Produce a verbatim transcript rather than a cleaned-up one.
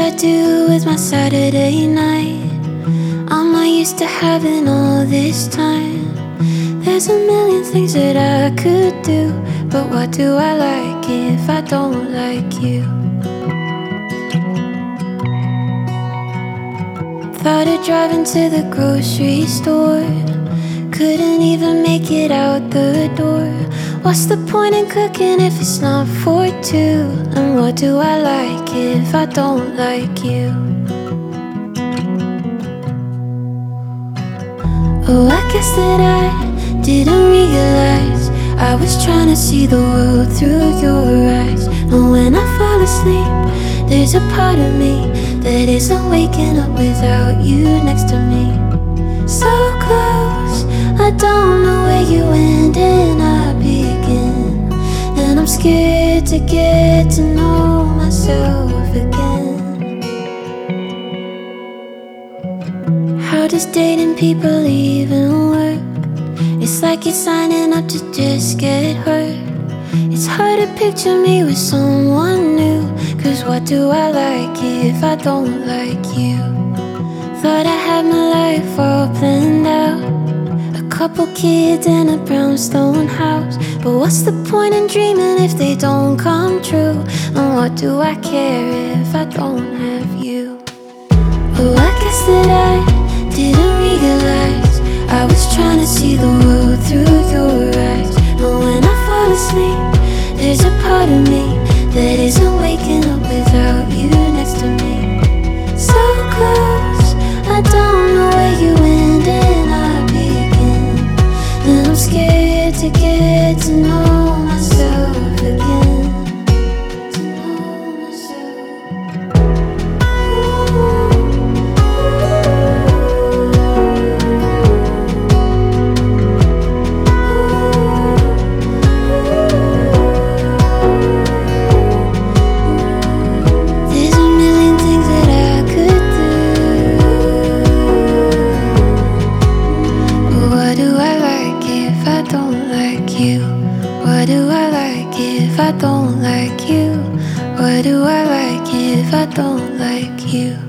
I do with my Saturday night? I'm not used to having all this time. There's a million things that I could do, but what do I like if I don't like you? Thought of driving to the grocery store, couldn't even make it out the door. What's the point in cooking if it's not for two? And what do I like if I don't like you? Oh, I guess that I didn't realize I was trying to see the world through your eyes. And when I fall asleep, there's a part of me that isn't waking up without you next to me. So close, I don't know where you end and I begin. And I'm scared to get to know myself again. How does dating people even work? It's like you're signing up to just get hurt. It's hard to picture me with someone new, 'cause what do I like if I don't like you? Thought I had my life all planned out, a couple kids and a brownstone house. But what's the point in dreaming if they don't come true? And what do I care if I don't have you? Oh, I guess that I didn't realize I was trying to see the world through your eyes. And when I fall asleep, there's a part of me that isn't waking up without you next to me. So close, I don't know where you end and I begin. And I'm scared to get to know myself again. To know myself. There's a million things that I could do, but what do I like if I don't like you? What do I like if I don't like you? What do I like if I don't like you?